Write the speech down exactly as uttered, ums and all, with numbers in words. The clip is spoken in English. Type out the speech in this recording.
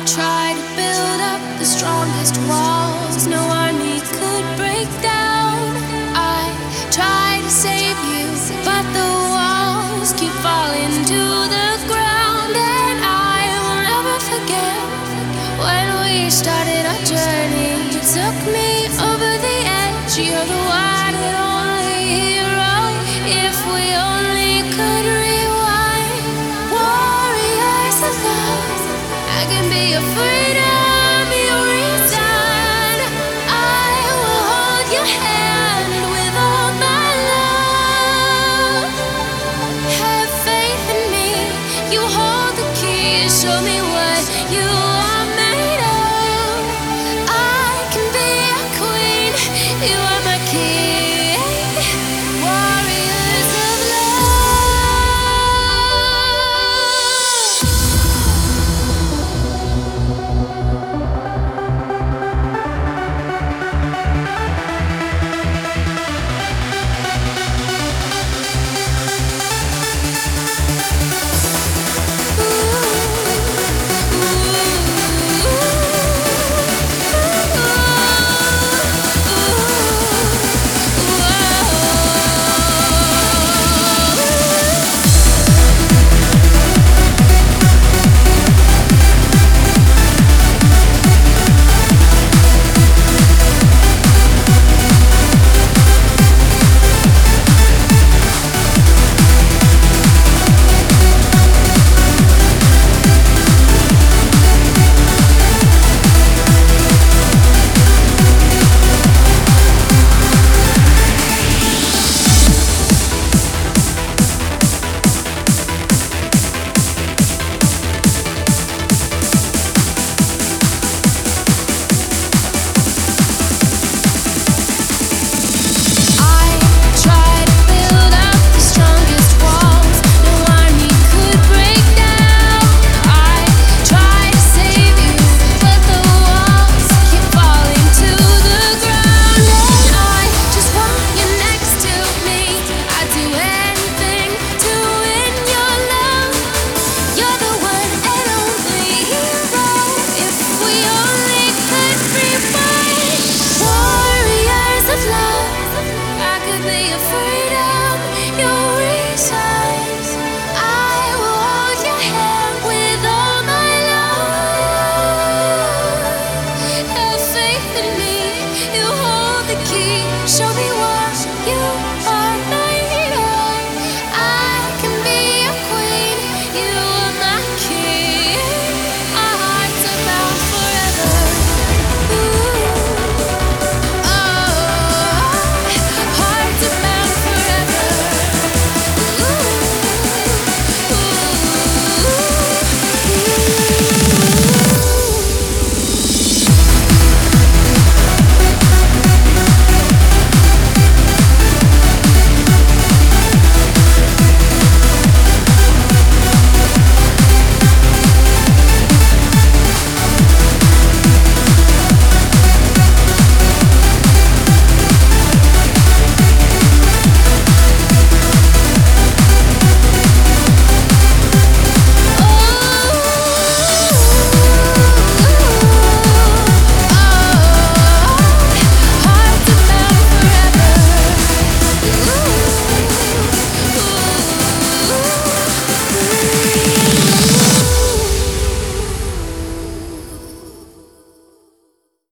try to build up the strongest walls no army could break down. I try to save you, but the walls keep falling to the ground. And I will never forget when we started our journey. You took me over the edge. You're the one and only hero. If we only could rewind, warriors of love, I can be your freedom.